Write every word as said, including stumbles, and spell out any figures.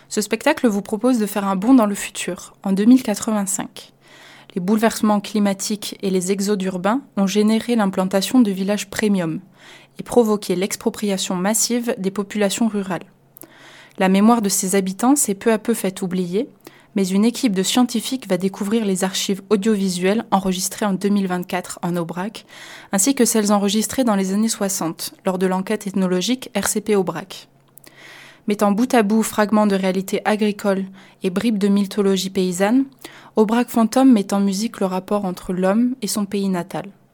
Ce spectacle vous propose de faire un bond dans le futur, en deux mille quatre-vingt-cinq. Les bouleversements climatiques et les exodes urbains ont généré l'implantation de villages premium et provoqué l'expropriation massive des populations rurales. La mémoire de ces habitants s'est peu à peu faite oublier, mais une équipe de scientifiques va découvrir les archives audiovisuelles enregistrées en deux mille vingt-quatre en Aubrac, ainsi que celles enregistrées dans les années soixante, lors de l'enquête ethnologique R C P Aubrac. Mettant bout à bout fragments de réalité agricole et bribes de mythologie paysanne, Aubrac Fantôme met en musique le rapport entre l'homme et son pays natal.